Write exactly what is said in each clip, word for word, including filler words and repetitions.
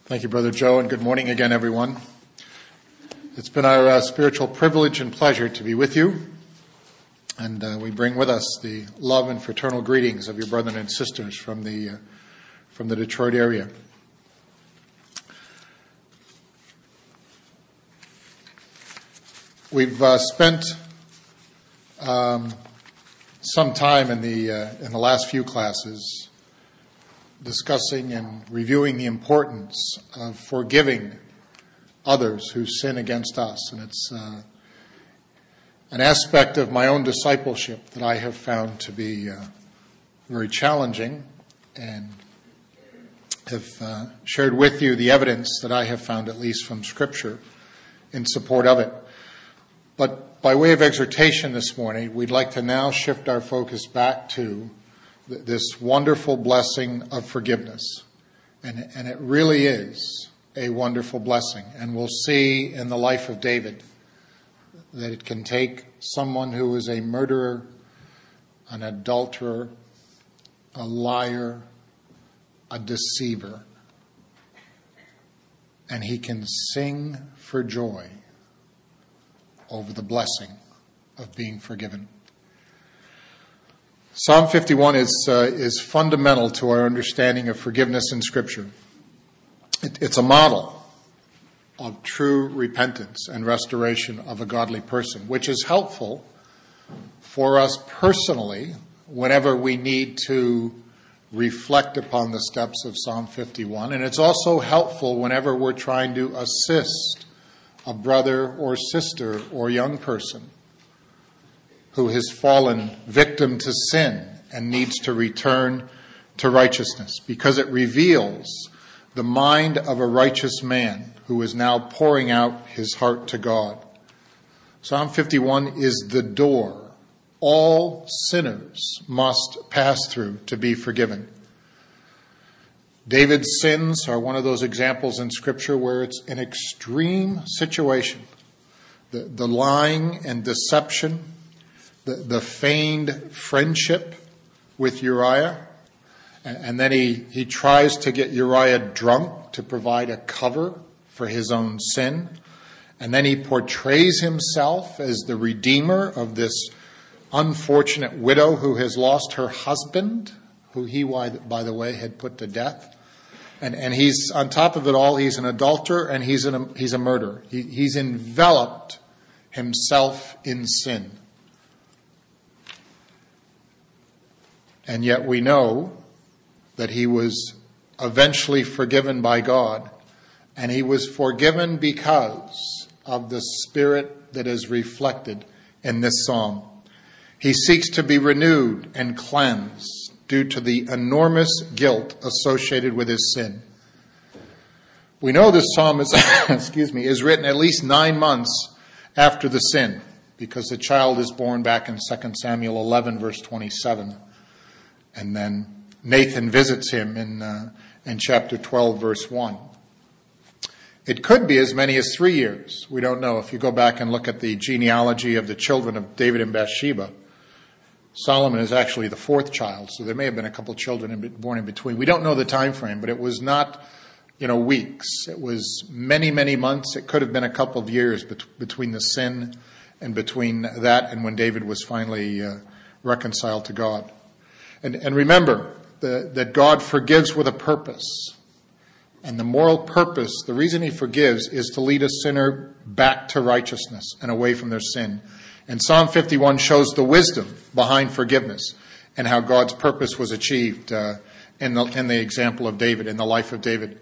Thank you, Brother Joe, and good morning again, everyone. It's been our uh, spiritual privilege and pleasure to be with you, and uh, we bring with us the love and fraternal greetings of your brothers and sisters from the uh, from the Detroit area. We've uh, spent um, some time in the uh, in the last few classes discussing and reviewing the importance of forgiving others who sin against us. And it's uh, an aspect of my own discipleship that I have found to be uh, very challenging, and have uh, shared with you the evidence that I have found, at least from Scripture, in support of it. But by way of exhortation this morning, we'd like to now shift our focus back to this wonderful blessing of forgiveness. And, and it really is a wonderful blessing. And we'll see in the life of David that it can take someone who is a murderer, an adulterer, a liar, a deceiver, and he can sing for joy over the blessing of being forgiven. Psalm fifty-one is uh, is fundamental to our understanding of forgiveness in Scripture. It, it's a model of true repentance and restoration of a godly person, which is helpful for us personally whenever we need to reflect upon the steps of Psalm fifty-one. And it's also helpful whenever we're trying to assist a brother or sister or young person who has fallen victim to sin and needs to return to righteousness, because it reveals the mind of a righteous man who is now pouring out his heart to God. Psalm fifty-one is the door all sinners must pass through to be forgiven. David's sins are one of those examples in Scripture where it's an extreme situation. The, the lying and deception, the, the feigned friendship with Uriah, and, and then he, he tries to get Uriah drunk to provide a cover for his own sin. And then he portrays himself as the redeemer of this unfortunate widow who has lost her husband, who he, by the way, had put to death. And, and he's, on top of it all, he's an adulterer and he's, an, he's a murderer. He, he's enveloped himself in sin. And yet we know that he was eventually forgiven by God. And he was forgiven because of the Spirit that is reflected in this psalm. He seeks to be renewed and cleansed due to the enormous guilt associated with his sin. We know this psalm is, excuse me, is written at least nine months after the sin, because the child is born back in Second Samuel eleven, verse twenty-seven. And then Nathan visits him in, uh, in chapter twelve, verse one. It could be as many as three years. We don't know. If you go back and look at the genealogy of the children of David and Bathsheba, Solomon is actually the fourth child, so there may have been a couple children born in between. We don't know the time frame, but it was not, you know, weeks. It was many, many months. It could have been a couple of years bet- between the sin and between that and when David was finally uh, reconciled to God. And, and remember the, that God forgives with a purpose. And the moral purpose, the reason he forgives, is to lead a sinner back to righteousness and away from their sin. And Psalm fifty-one shows the wisdom behind forgiveness and how God's purpose was achieved uh, in, the, in the example of David, in the life of David.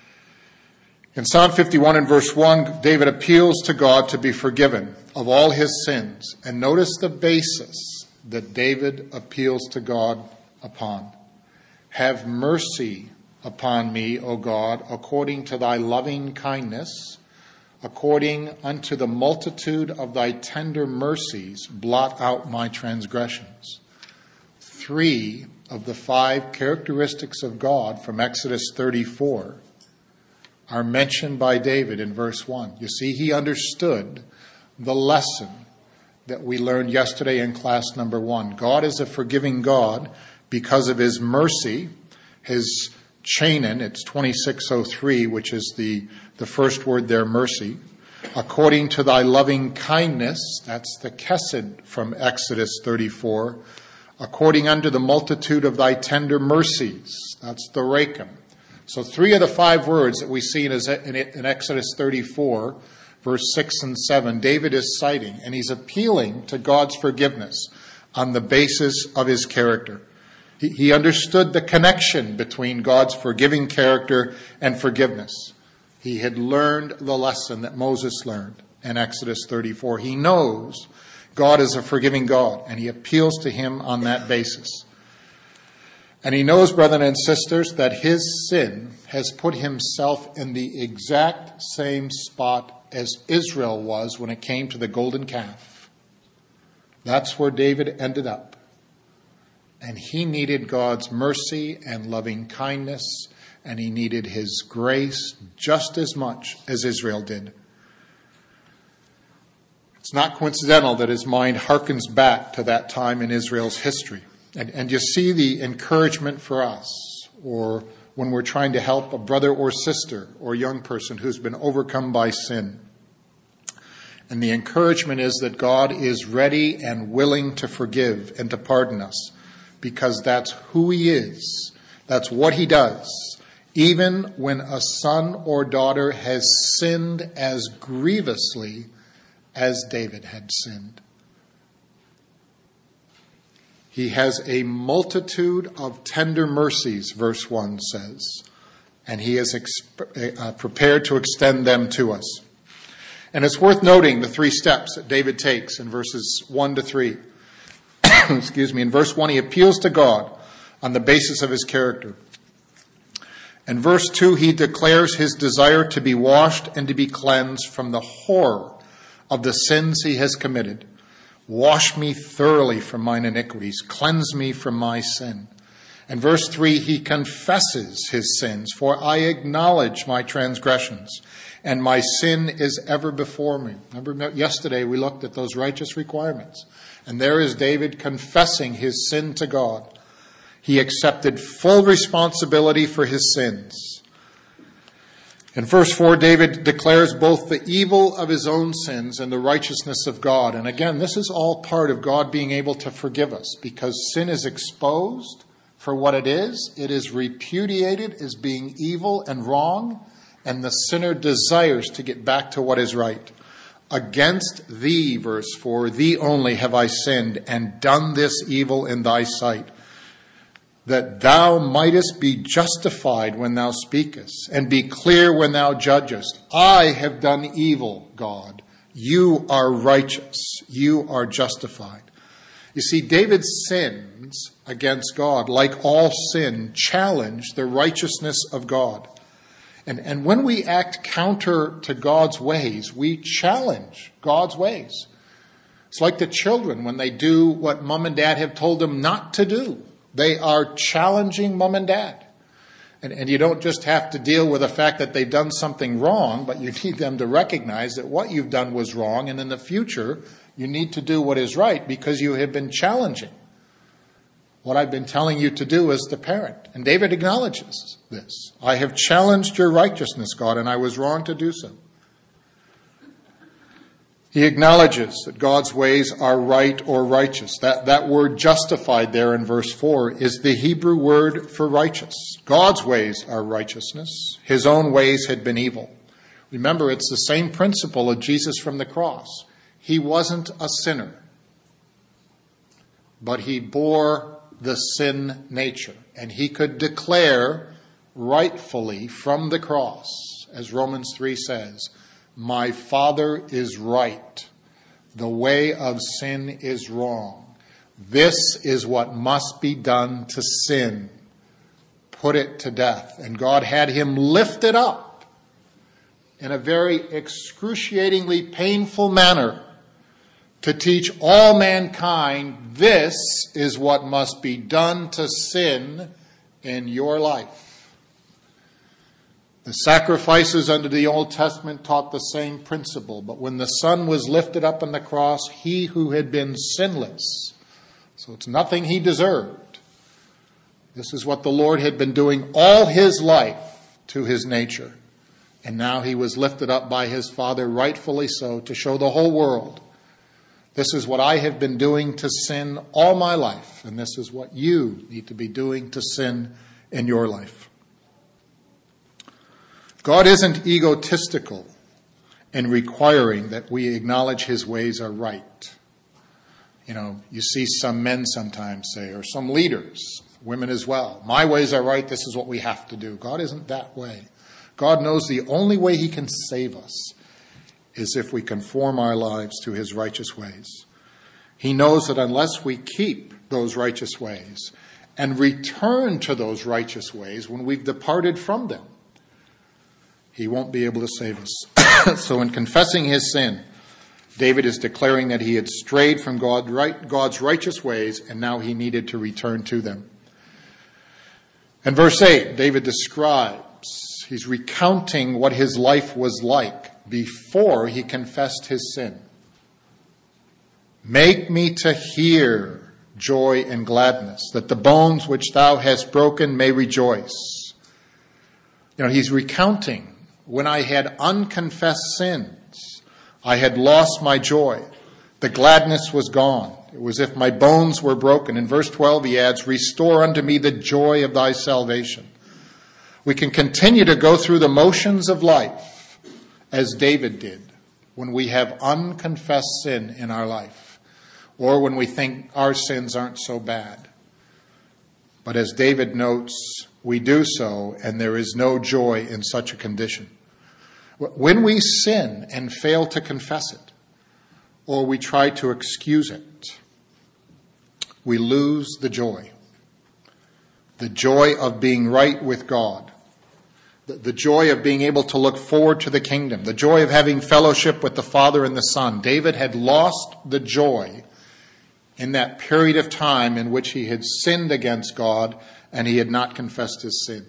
In Psalm fifty-one and verse one, David appeals to God to be forgiven of all his sins. And notice the basis that David appeals to God upon. Have mercy upon me, O God, according to thy loving kindness. According unto the multitude of thy tender mercies, blot out my transgressions. Three of the five characteristics of God from Exodus thirty-four are mentioned by David in verse one. You see, he understood the lesson that we learned yesterday in class number one. God is a forgiving God because of his mercy, his Chanan, it's twenty-six oh three, which is the, the first word there, mercy. According to thy loving kindness, that's the Chesed from Exodus thirty-four. According unto the multitude of thy tender mercies, that's the Rekem. So three of the five words that we see in, in Exodus thirty-four, verse six and seven, David is citing, and he's appealing to God's forgiveness on the basis of his character. He, he understood the connection between God's forgiving character and forgiveness. He had learned the lesson that Moses learned in Exodus thirty-four. He knows God is a forgiving God, and he appeals to him on that basis. And he knows, brethren and sisters, that his sin has put himself in the exact same spot as Israel was when it came to the golden calf. That's where David ended up. And he needed God's mercy and loving kindness, and he needed his grace just as much as Israel did. It's not coincidental that his mind harkens back to that time in Israel's history. And, and you see the encouragement for us, or when we're trying to help a brother or sister or young person who's been overcome by sin. And the encouragement is that God is ready and willing to forgive and to pardon us, because that's who he is. That's what he does. Even when a son or daughter has sinned as grievously as David had sinned. He has a multitude of tender mercies, verse one says, and he is exp- uh, prepared to extend them to us. And it's worth noting the three steps that David takes in verses one to three. Excuse me. In verse one, he appeals to God on the basis of his character. In verse two, he declares his desire to be washed and to be cleansed from the horror of the sins he has committed. Wash me thoroughly from mine iniquities. Cleanse me from my sin. And verse three, he confesses his sins. For I acknowledge my transgressions, and my sin is ever before me. Remember yesterday we looked at those righteous requirements. And there is David confessing his sin to God. He accepted full responsibility for his sins. In verse four, David declares both the evil of his own sins and the righteousness of God. And again, this is all part of God being able to forgive us, because sin is exposed for what it is. It is repudiated as being evil and wrong, and the sinner desires to get back to what is right. Against thee, verse four, thee only have I sinned and done this evil in thy sight, that thou mightest be justified when thou speakest, and be clear when thou judgest. I have done evil, God. You are righteous. You are justified. You see, David's sins against God, like all sin, challenge the righteousness of God. And, and when we act counter to God's ways, we challenge God's ways. It's like the children when they do what mom and dad have told them not to do. They are challenging mom and dad. And, and you don't just have to deal with the fact that they've done something wrong, but you need them to recognize that what you've done was wrong, and in the future, you need to do what is right because you have been challenging what I've been telling you to do as the parent. And David acknowledges this. I have challenged your righteousness, God, and I was wrong to do so. He acknowledges that God's ways are right or righteous. That, that word justified there in verse four is the Hebrew word for righteous. God's ways are righteousness. His own ways had been evil. Remember, it's the same principle of Jesus from the cross. He wasn't a sinner, but he bore the sin nature. And he could declare rightfully from the cross, as Romans three says, my Father is right. The way of sin is wrong. This is what must be done to sin. Put it to death. And God had him lifted up in a very excruciatingly painful manner to teach all mankind this is what must be done to sin in your life. The sacrifices under the Old Testament taught the same principle, but when the Son was lifted up on the cross, he who had been sinless, so it's nothing he deserved, This is what the Lord had been doing all his life to his nature. And now he was lifted up by his Father, rightfully so, to show the whole world, this is what I have been doing to sin all my life, and this is what you need to be doing to sin in your life. God isn't egotistical in requiring that we acknowledge his ways are right. You know, you see some men sometimes say, or some leaders, women as well, my ways are right, this is what we have to do. God isn't that way. God knows the only way he can save us is if we conform our lives to his righteous ways. He knows that unless we keep those righteous ways and return to those righteous ways when we've departed from them, he won't be able to save us. So in confessing his sin, David is declaring that he had strayed from God, right, God's righteous ways, and now he needed to return to them. In verse eight, David describes, he's recounting what his life was like before he confessed his sin. Make me to hear joy and gladness, that the bones which thou hast broken may rejoice. You know, he's recounting when I had unconfessed sins, I had lost my joy. The gladness was gone. It was as if my bones were broken. In verse twelve, he adds, restore unto me the joy of thy salvation. We can continue to go through the motions of life as David did when we have unconfessed sin in our life or when we think our sins aren't so bad. But as David notes, we do so and there is no joy in such a condition. When we sin and fail to confess it or we try to excuse it, we lose the joy. The joy of being right with God. The, the joy of being able to look forward to the kingdom. The joy of having fellowship with the Father and the Son. David had lost the joy in that period of time in which he had sinned against God and he had not confessed his sin.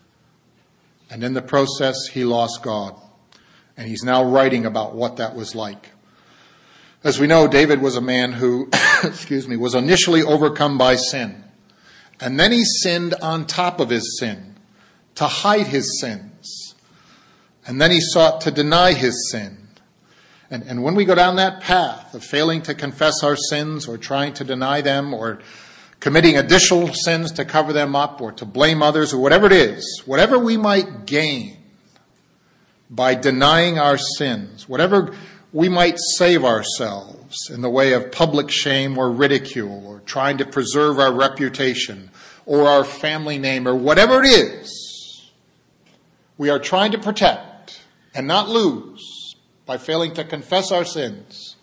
And in the process, he lost God. And he's now writing about what that was like. As we know, David was a man who, excuse me, was initially overcome by sin. And then he sinned on top of his sin to hide his sins. And then he sought to deny his sin. And, and when we go down that path of failing to confess our sins or trying to deny them or committing additional sins to cover them up or to blame others or whatever it is, whatever we might gain by denying our sins, whatever we might save ourselves in the way of public shame or ridicule or trying to preserve our reputation or our family name or whatever it is we are trying to protect and not lose by failing to confess our sins,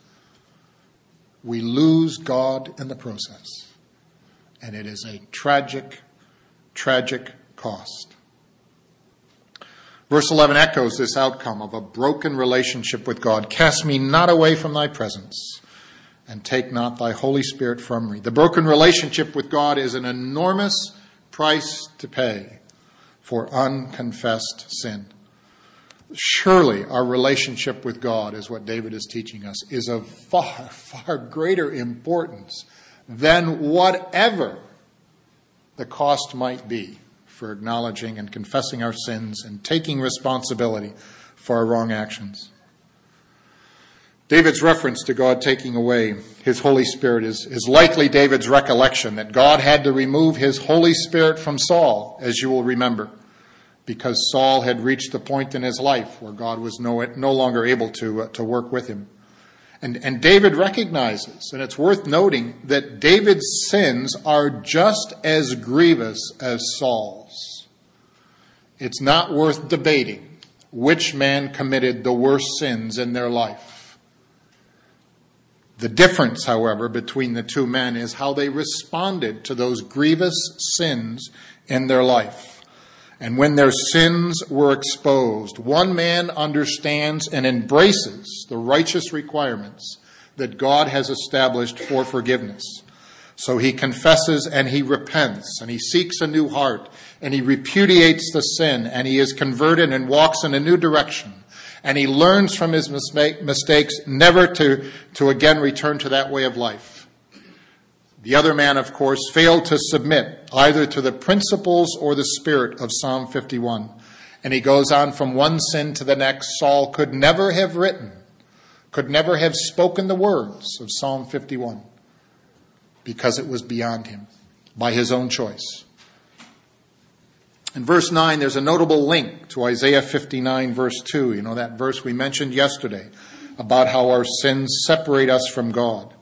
we lose God in the process. And it is a tragic, tragic cost. Verse eleven echoes this outcome of a broken relationship with God. Cast me not away from thy presence, and take not thy Holy Spirit from me. The broken relationship with God is an enormous price to pay for unconfessed sin. Surely our relationship with God, is what David is teaching us, is of far, far greater importance than whatever the cost might be for acknowledging and confessing our sins and taking responsibility for our wrong actions. David's reference to God taking away his Holy Spirit is, is likely David's recollection that God had to remove his Holy Spirit from Saul, as you will remember, because Saul had reached the point in his life where God was no, no longer able to, uh, to work with him. And, and David recognizes, and it's worth noting, that David's sins are just as grievous as Saul's. It's not worth debating which man committed the worst sins in their life. The difference, however, between the two men is how they responded to those grievous sins in their life. And when their sins were exposed, one man understands and embraces the righteous requirements that God has established for forgiveness. So he confesses and he repents and he seeks a new heart and he repudiates the sin and he is converted and walks in a new direction. And he learns from his mistakes never to, to again return to that way of life. The other man, of course, failed to submit either to the principles or the spirit of Psalm fifty-one. And he goes on from one sin to the next. Saul could never have written, could never have spoken the words of Psalm fifty-one because it was beyond him by his own choice. In verse nine, there's a notable link to Isaiah fifty-nine, verse two. You know, that verse we mentioned yesterday about how our sins separate us from God.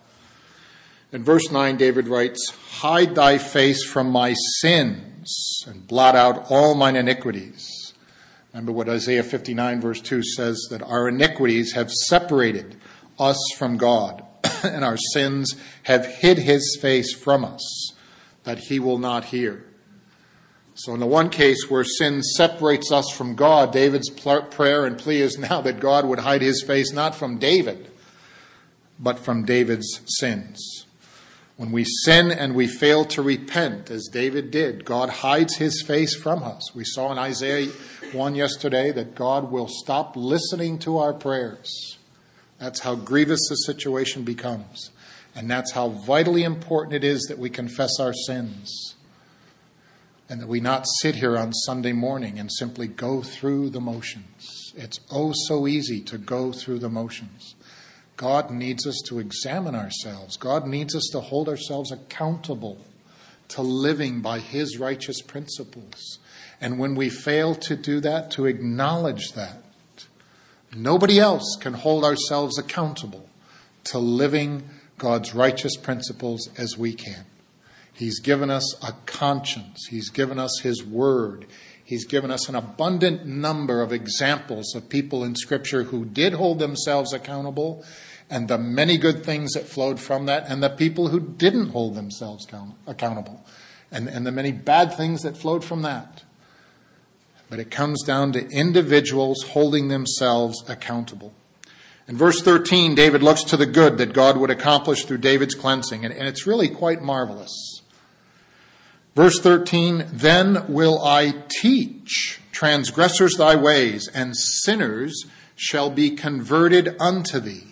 In verse nine, David writes, "Hide thy face from my sins and blot out all mine iniquities." Remember what Isaiah fifty-nine, verse two says, that our iniquities have separated us from God, and our sins have hid his face from us, that he will not hear. So in the one case where sin separates us from God, David's prayer and plea is now that God would hide his face not from David, but from David's sins. When we sin and we fail to repent, as David did, God hides his face from us. We saw in Isaiah one yesterday that God will stop listening to our prayers. That's how grievous the situation becomes. And that's how vitally important it is that we confess our sins. And that we not sit here on Sunday morning and simply go through the motions. It's oh so easy to go through the motions. God needs us to examine ourselves. God needs us to hold ourselves accountable to living by his righteous principles. And when we fail to do that, to acknowledge that. Nobody else can hold ourselves accountable to living God's righteous principles as we can. He's given us a conscience. He's given us his word. He's given us an abundant number of examples of people in Scripture who did hold themselves accountable, and the many good things that flowed from that, and the people who didn't hold themselves count- accountable, and, and the many bad things that flowed from that. But it comes down to individuals holding themselves accountable. In verse thirteen, David looks to the good that God would accomplish through David's cleansing, and, and it's really quite marvelous. Verse thirteen, "Then will I teach transgressors thy ways, and sinners shall be converted unto thee."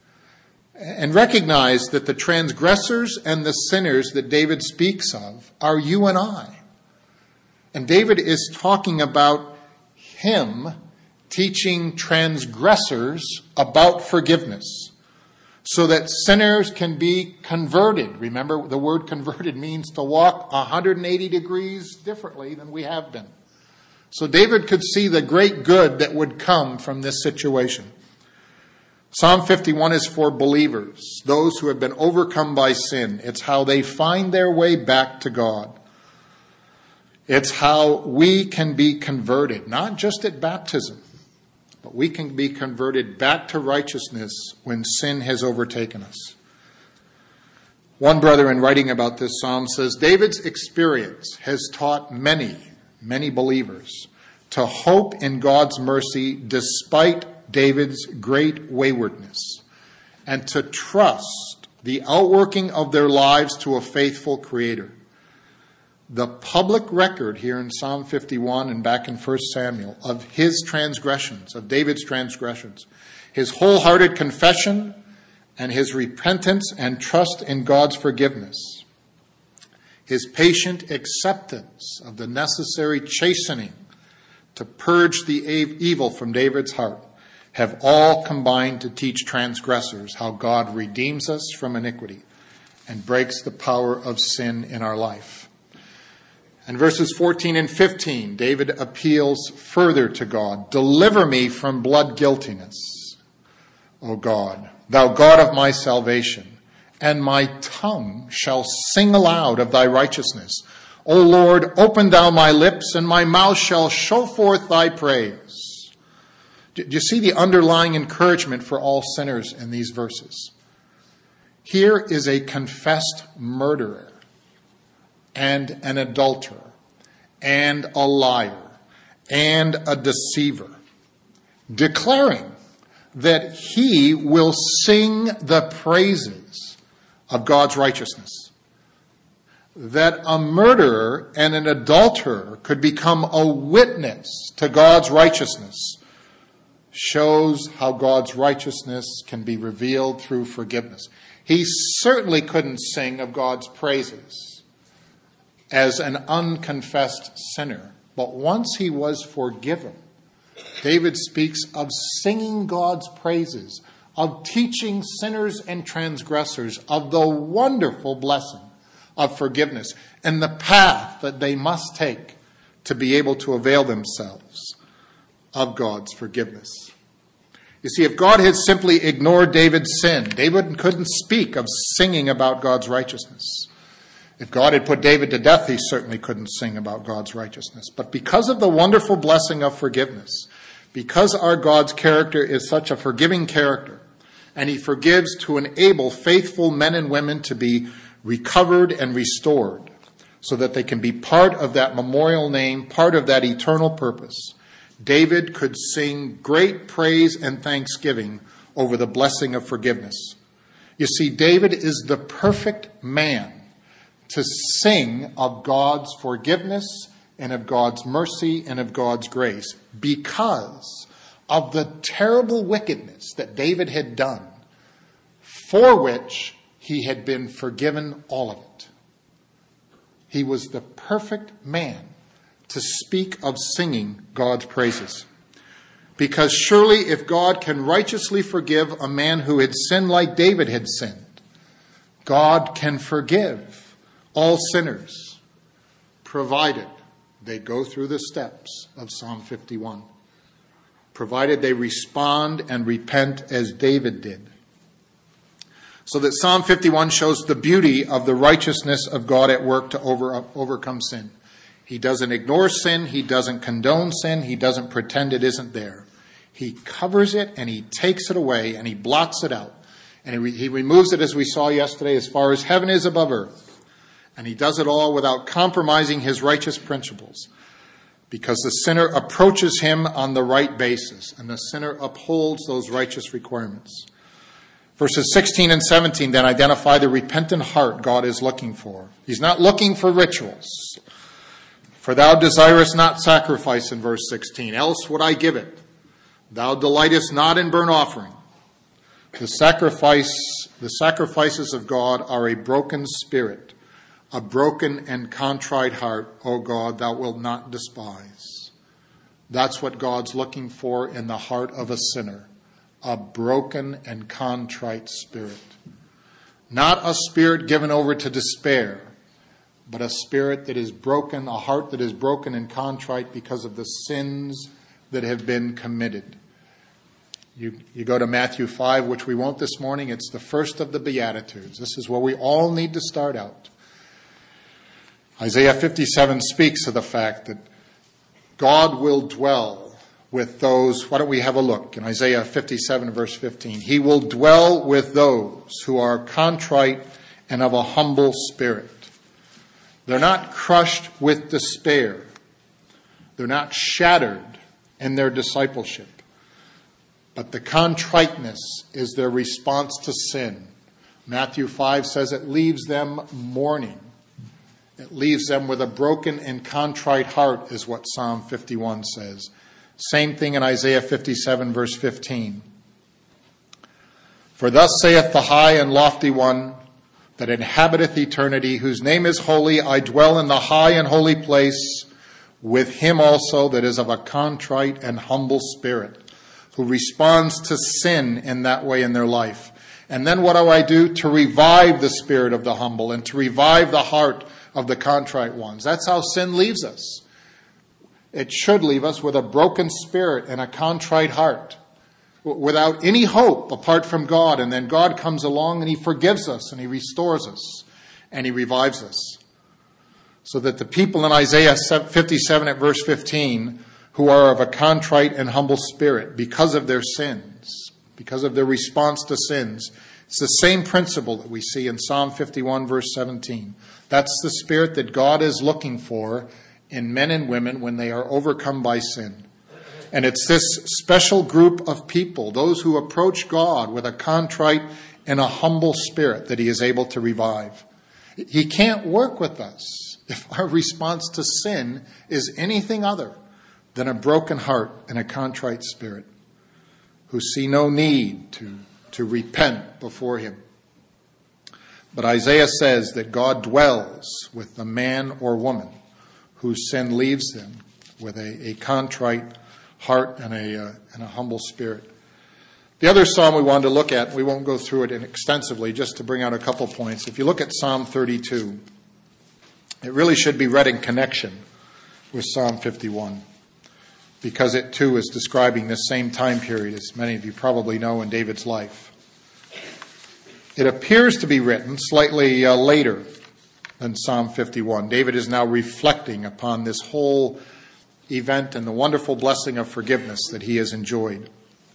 And recognize that the transgressors and the sinners that David speaks of are you and I. And David is talking about him teaching transgressors about forgiveness so that sinners can be converted. Remember, the word converted means to walk one hundred eighty degrees differently than we have been. So David could see the great good that would come from this situation. Psalm fifty-one is for believers, those who have been overcome by sin. It's how they find their way back to God. It's how we can be converted, not just at baptism, but we can be converted back to righteousness when sin has overtaken us. One brother, in writing about this psalm, says, "David's experience has taught many, many believers to hope in God's mercy despite David's great waywardness, and to trust the outworking of their lives to a faithful Creator. The public record here in Psalm fifty-one and back in First Samuel of his transgressions, of David's transgressions, his wholehearted confession and his repentance and trust in God's forgiveness, his patient acceptance of the necessary chastening to purge the evil from David's heart, have all combined to teach transgressors how God redeems us from iniquity and breaks the power of sin in our life." And verses fourteen and fifteen, David appeals further to God. "Deliver me from blood guiltiness, O God, thou God of my salvation, and my tongue shall sing aloud of thy righteousness. O Lord, open thou my lips, and my mouth shall show forth thy praise." Do you see the underlying encouragement for all sinners in these verses? Here is a confessed murderer and an adulterer and a liar and a deceiver, declaring that he will sing the praises of God's righteousness. That a murderer and an adulterer could become a witness to God's righteousness shows how God's righteousness can be revealed through forgiveness. He certainly couldn't sing of God's praises as an unconfessed sinner. But once he was forgiven, David speaks of singing God's praises, of teaching sinners and transgressors of the wonderful blessing of forgiveness and the path that they must take to be able to avail themselves of God's forgiveness. You see, if God had simply ignored David's sin, David couldn't speak of singing about God's righteousness. If God had put David to death, he certainly couldn't sing about God's righteousness. But because of the wonderful blessing of forgiveness, because our God's character is such a forgiving character, and he forgives to enable faithful men and women to be recovered and restored so that they can be part of that memorial name, part of that eternal purpose, David could sing great praise and thanksgiving over the blessing of forgiveness. You see, David is the perfect man to sing of God's forgiveness and of God's mercy and of God's grace because of the terrible wickedness that David had done, for which he had been forgiven all of it. He was the perfect man to speak of singing God's praises. Because surely if God can righteously forgive a man who had sinned like David had sinned, God can forgive all sinners, provided they go through the steps of Psalm fifty-one, provided they respond and repent as David did. So that Psalm fifty-one shows the beauty of the righteousness of God at work to over, overcome sin. He doesn't ignore sin. He doesn't condone sin. He doesn't pretend it isn't there. He covers it and he takes it away and he blots it out. And he, re- he removes it, as we saw yesterday, as far as heaven is above earth. And he does it all without compromising his righteous principles, because the sinner approaches him on the right basis and the sinner upholds those righteous requirements. Verses sixteen and seventeen then identify the repentant heart God is looking for. He's not looking for rituals. For thou desirest not sacrifice, in verse sixteen, else would I give it. Thou delightest not in burnt offering. The sacrifice, the sacrifices of God are a broken spirit, a broken and contrite heart, O God, thou wilt not despise. That's what God's looking for in the heart of a sinner, a broken and contrite spirit. Not a spirit given over to despair, but a spirit that is broken, a heart that is broken and contrite because of the sins that have been committed. You, you go to Matthew five, which we won't this morning. It's the first of the Beatitudes. This is where we all need to start out. Isaiah fifty-seven speaks of the fact that God will dwell with those. Why don't we have a look in Isaiah fifty-seven, verse fifteen. He will dwell with those who are contrite and of a humble spirit. They're not crushed with despair. They're not shattered in their discipleship. But the contriteness is their response to sin. Matthew five says it leaves them mourning. It leaves them with a broken and contrite heart, is what Psalm fifty-one says. Same thing in Isaiah fifty-seven, verse fifteen. For thus saith the high and lofty one that inhabiteth eternity, whose name is holy, I dwell in the high and holy place with him also that is of a contrite and humble spirit, who responds to sin in that way in their life. And then what do I do? To revive the spirit of the humble and to revive the heart of the contrite ones. That's how sin leaves us. It should leave us with a broken spirit and a contrite heart, without any hope apart from God. And then God comes along and he forgives us and he restores us and he revives us. So that the people in Isaiah fifty-seven at verse fifteen, who are of a contrite and humble spirit because of their sins, because of their response to sins, it's the same principle that we see in Psalm fifty-one, verse seventeen. That's the spirit that God is looking for in men and women when they are overcome by sin. And it's this special group of people, those who approach God with a contrite and a humble spirit, that he is able to revive. He can't work with us if our response to sin is anything other than a broken heart and a contrite spirit. who see no need to, to repent before him. But Isaiah says that God dwells with the man or woman whose sin leaves them with a, a contrite heart and a, uh, and a humble spirit. The other psalm we wanted to look at, we won't go through it extensively, just to bring out a couple points. If you look at Psalm thirty-two, it really should be read in connection with Psalm fifty-one, because it too is describing this same time period, as many of you probably know, in David's life. It appears to be written slightly uh, later than Psalm fifty-one. David is now reflecting upon this whole event and the wonderful blessing of forgiveness that he has enjoyed.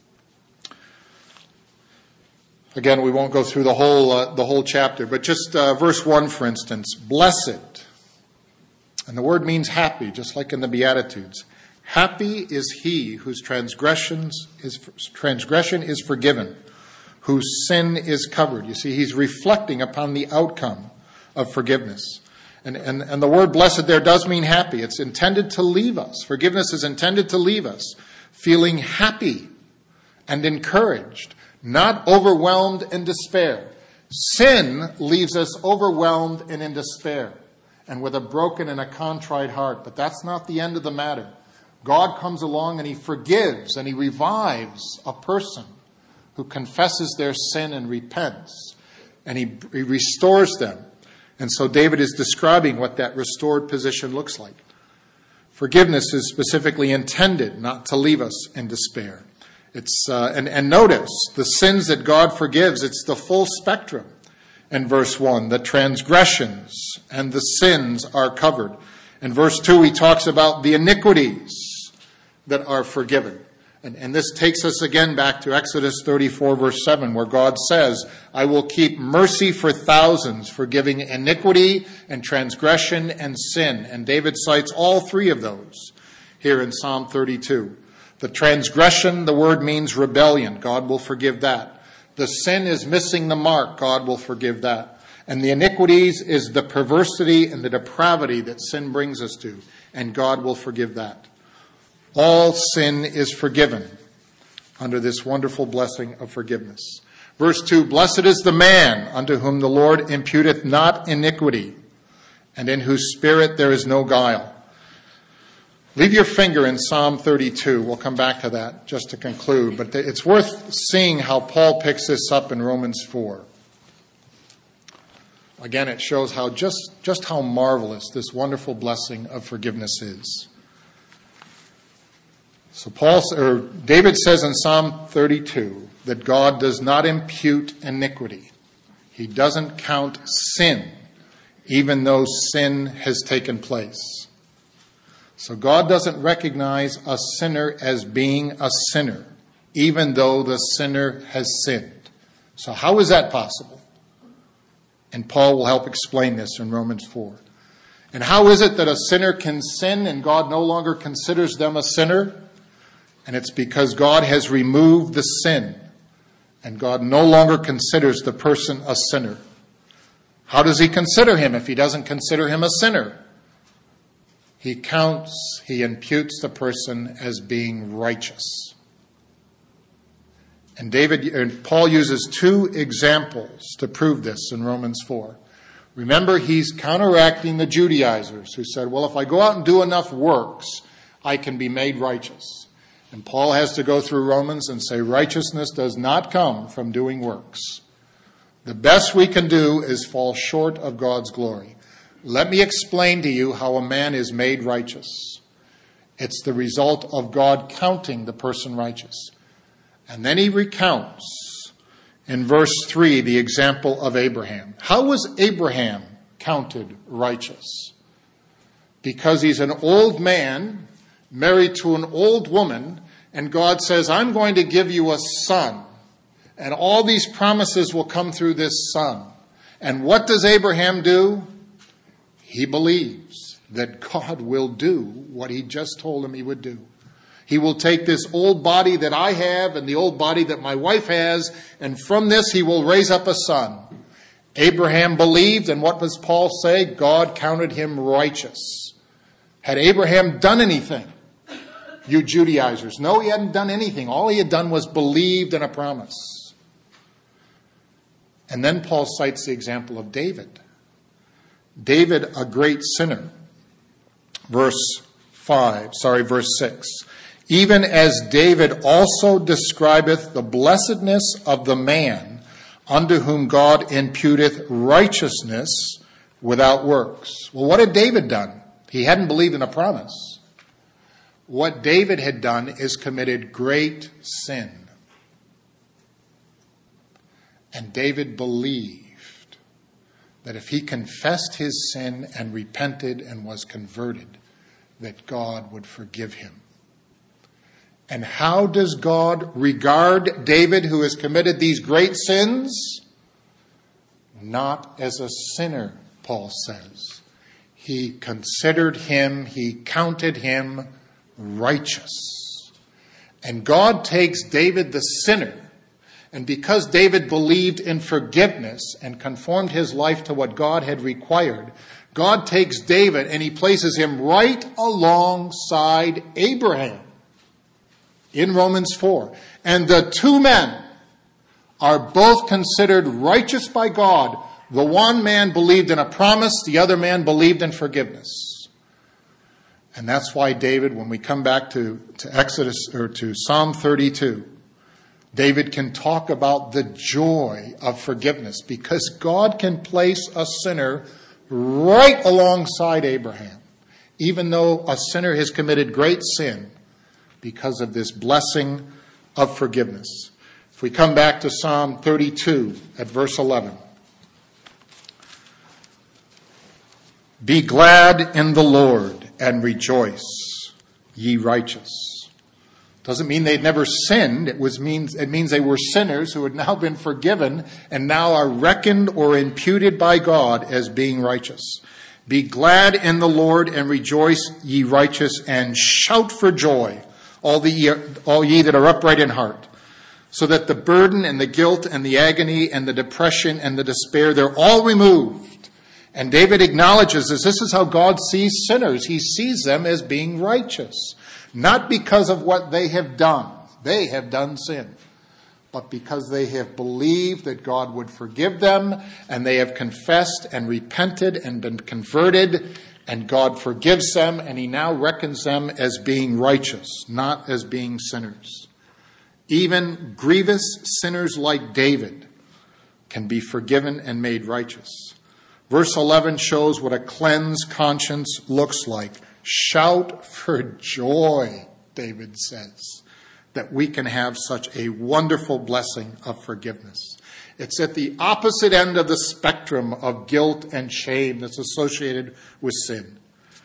Again, we won't go through the whole uh, the whole chapter, but just uh, verse one, for instance, blessed. And the word means happy, just like in the Beatitudes. Happy is he whose transgressions is transgression is forgiven, whose sin is covered. You see, he's reflecting upon the outcome of forgiveness. And, and, and the word blessed there does mean happy. It's intended to leave us. Forgiveness is intended to leave us feeling happy and encouraged, not overwhelmed in despair. Sin leaves us overwhelmed and in despair and with a broken and a contrite heart. But that's not the end of the matter. God comes along and he forgives and he revives a person who confesses their sin and repents. And he, he restores them. And so David is describing what that restored position looks like. Forgiveness is specifically intended not to leave us in despair. It's uh, and, and notice, the sins that God forgives, it's the full spectrum. In verse one, the transgressions and the sins are covered. In verse two, he talks about the iniquities that are forgiven. And, and this takes us again back to Exodus thirty-four, verse seven, where God says, I will keep mercy for thousands, forgiving iniquity and transgression and sin. And David cites all three of those here in Psalm thirty-two. The transgression, the word means rebellion. God will forgive that. The sin is missing the mark. God will forgive that. And the iniquities is the perversity and the depravity that sin brings us to. And God will forgive that. All sin is forgiven under this wonderful blessing of forgiveness. Verse two, blessed is the man unto whom the Lord imputeth not iniquity, and in whose spirit there is no guile. Leave your finger in Psalm thirty-two. We'll come back to that just to conclude. But it's worth seeing how Paul picks this up in Romans four. Again, it shows how just, just how marvelous this wonderful blessing of forgiveness is. So Paul, or David says in Psalm thirty-two that God does not impute iniquity. He doesn't count sin, even though sin has taken place. So God doesn't recognize a sinner as being a sinner, even though the sinner has sinned. So how is that possible? And Paul will help explain this in Romans four. And how is it that a sinner can sin and God no longer considers them a sinner? And it's because God has removed the sin, and God no longer considers the person a sinner. How does he consider him if he doesn't consider him a sinner? He counts, he imputes the person as being righteous. And David, and Paul uses two examples to prove this in Romans four. Remember, he's counteracting the Judaizers who said, well, if I go out and do enough works, I can be made righteous. And Paul has to go through Romans and say righteousness does not come from doing works. The best we can do is fall short of God's glory. Let me explain to you how a man is made righteous. It's the result of God counting the person righteous. And then he recounts in verse three the example of Abraham. How was Abraham counted righteous? Because he's an old man married to an old woman, and God says, I'm going to give you a son, and all these promises will come through this son. And what does Abraham do? He believes that God will do what he just told him he would do. He will take this old body that I have and the old body that my wife has, and from this he will raise up a son. Abraham believed, and what does Paul say? God counted him righteous. Had Abraham done anything? you Judaizers. No, he hadn't done anything. All he had done was believed in a promise. And then Paul cites the example of David. David, a great sinner. Verse five, sorry, verse six. Even as David also describeth the blessedness of the man unto whom God imputeth righteousness without works. Well, what had David done? He hadn't believed in a promise. What David had done is committed great sin. And David believed that if he confessed his sin and repented and was converted, that God would forgive him. And how does God regard David, who has committed these great sins? Not as a sinner, Paul says. He considered him, he counted him righteous. And God takes David the sinner, and because David believed in forgiveness and conformed his life to what God had required, God takes David and he places him right alongside Abraham in Romans four. And the two men are both considered righteous by God. The one man believed in a promise, the other man believed in forgiveness. And that's why David, when we come back to, to Exodus or to Psalm thirty-two, David can talk about the joy of forgiveness because God can place a sinner right alongside Abraham, even though a sinner has committed great sin, because of this blessing of forgiveness. If we come back to Psalm thirty-two at verse eleven. Be glad in the Lord and rejoice, ye righteous. Doesn't mean they'd never sinned. It was means it means they were sinners who had now been forgiven and now are reckoned or imputed by God as being righteous. Be glad in the Lord and rejoice, ye righteous, and shout for joy, all the all ye that are upright in heart, so that the burden and the guilt and the agony and the depression and the despair, they're all removed. And David acknowledges this. This is how God sees sinners. He sees them as being righteous. Not because of what they have done. They have done sin. But because they have believed that God would forgive them, and they have confessed and repented and been converted, and God forgives them, and he now reckons them as being righteous, not as being sinners. Even grievous sinners like David can be forgiven and made righteous. Verse eleven shows what a cleansed conscience looks like. Shout for joy, David says, that we can have such a wonderful blessing of forgiveness. It's at the opposite end of the spectrum of guilt and shame that's associated with sin.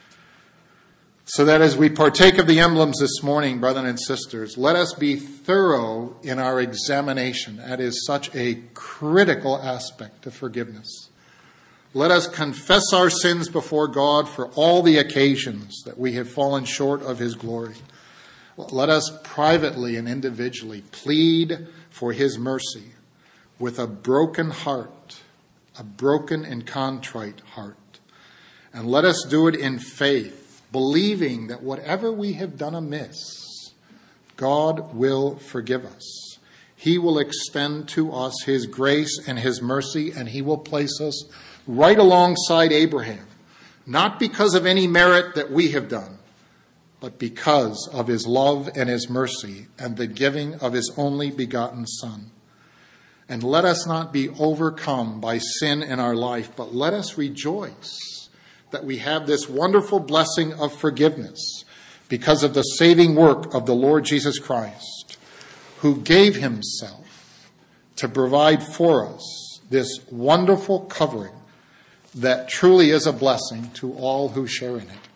So that as we partake of the emblems this morning, brothers and sisters, let us be thorough in our examination. That is such a critical aspect of forgiveness. Let us confess our sins before God for all the occasions that we have fallen short of his glory. Let us privately and individually plead for his mercy with a broken heart, a broken and contrite heart. And let us do it in faith, believing that whatever we have done amiss, God will forgive us. He will extend to us his grace and his mercy, and he will place us right alongside Abraham, not because of any merit that we have done, but because of his love and his mercy and the giving of his only begotten Son. And let us not be overcome by sin in our life, but let us rejoice that we have this wonderful blessing of forgiveness because of the saving work of the Lord Jesus Christ, who gave himself to provide for us this wonderful covering that truly is a blessing to all who share in it.